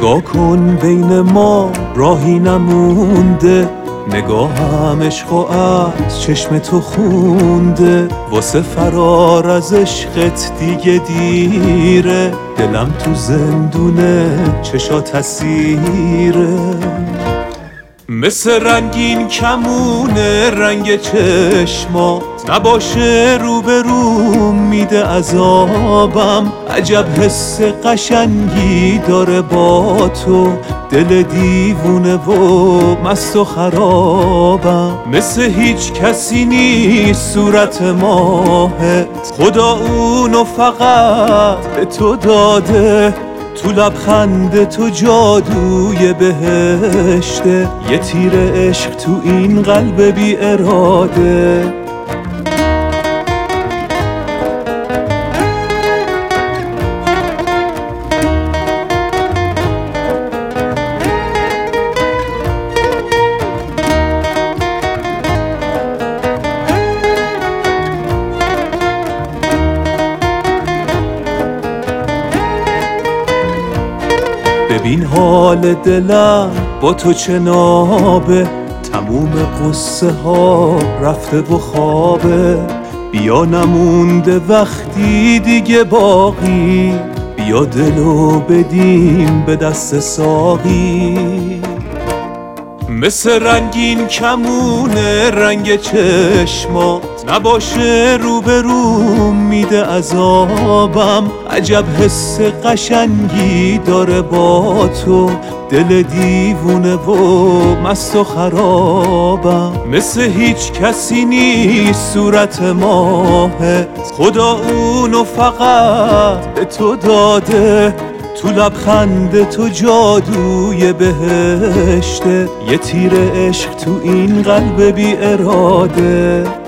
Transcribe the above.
نگاه کن بین ما راهی نمونده، نگاهم عشق و از چشم تو خونده، واسه فرار از عشقت دیگه دیره، دلم تو زندونه چشات اسیره. مثل رنگین کمونه رنگ چشمات، نباشه روبروم میده عذابم، عجب حس قشنگی داره با تو، دل دیوونه و مست و خرابم. مثل هیچ کسی نیست صورت ماهت، خدا اونو فقط به تو داده، تو لبخند تو جادوی بهشته، یه تیر عشق تو این قلب بی اراده. ببین حال دلم با تو چه نابه، تموم قصه ها رفته و خوابه، بیا نمونده وقتی دیگه باقی، بیا دلو بدیم به دست ساقی. مثل رنگین کمونه رنگ چشمات، نباشه روبروم میده عذابم، عجب حس قشنگی داره با تو، دل دیوونه و مست و خرابم. مثل هیچ کسی نیست صورت ماهت، خدا اونو فقط به تو داده، تو لبخند تو جادوی بهشته، یه تیر عشق تو این قلب بی اراده.